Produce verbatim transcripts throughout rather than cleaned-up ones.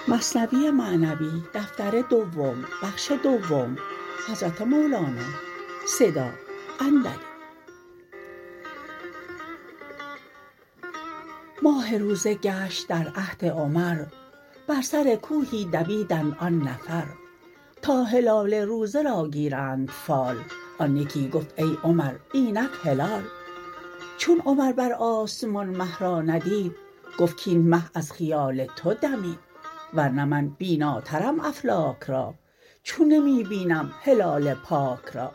مثنوی معنوی دفتر دوم بخش دوم حضرت مولانا صدا اندلی. ماه روزه گشت در عهد عمر، بر سر کوهی دویدند آن نفر، تا هلال روزه را گیرند فال. آن یکی گفت ای عمر اینک هلال. چون عمر بر آسمان مه را ندید، گفت کاین مه از خیال تو دمید. ورنه من بیناترم افلاک را، چون نمی بینم هلال پاک را.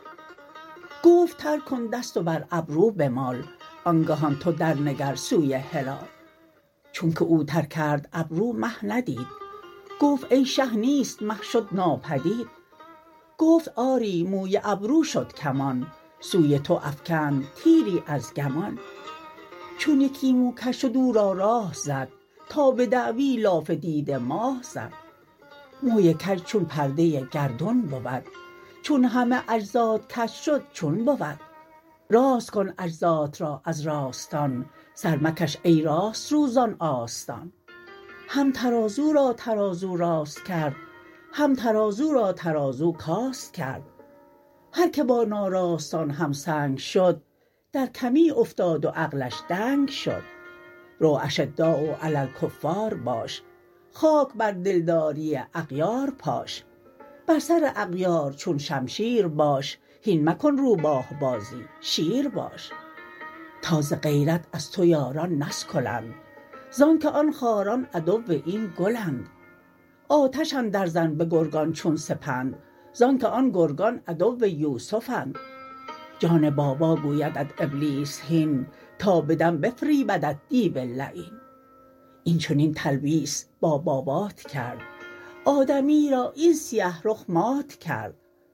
گفت تر کن دست و بر ابرو بمال، آنگهان تو در نگر سوی هلال. چونک او تر کرد ابرو مه ندید، گفت ای شه نیست مه شد ناپدید. گفت آری موی ابرو شد کمان، سوی تو افکند تیری از گمان. چون یکی مو کژ شد او را راه زد، تا به دعوی لاف دیده ماه زد. موی کژ چون پرده گردون بود، چون همه اجزات کژ شد چون بود. راست کن اجزات را از راستان، سر مکش ای راست روزان آستان. هم ترازو را ترازو راست کرد، هم ترازو را ترازو کاست کرد. هر که با ناراستان هم سنگ شد، در کمی افتاد و عقلش دنگ شد. رو اشداء علی الکفار باش، خاک بر دلداری اغیار پاش. بر سر اغیار چون شمشیر باش، هین مکن روباه بازی شیر باش. تا ز غیرت از تو یاران نسکلند، زانک آن خاران عدو این گلند. آتش اندر زن به گرگان چون سپند، زانک آن گرگان عدو یوسفند. جان بابا گویدت ابلیس هین، تا به دم بفریبدت دیو لعین. این چنین تلبیس با بابات کرد، آدمی را این سیه رخ مات کرد.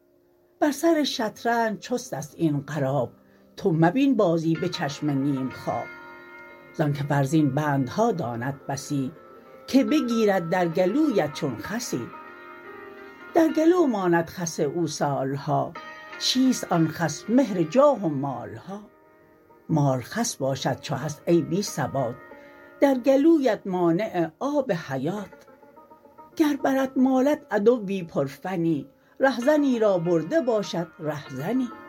بر سر شطرنج چست است این غراب، تو مبین بازی به چشم نیم خواب. زانک فرزین بندها داند بسی، که بگیرد در گلویت چون خسی. در گلو ماند خس او سالها، چیست آن خس مهر جاه و مالها. مال خس باشد چو هست ای بی ثبات، در گلویت مانع آب حیات. گر برت مالت عدوی پرفنی، رهزنی را برده باشد رهزنی.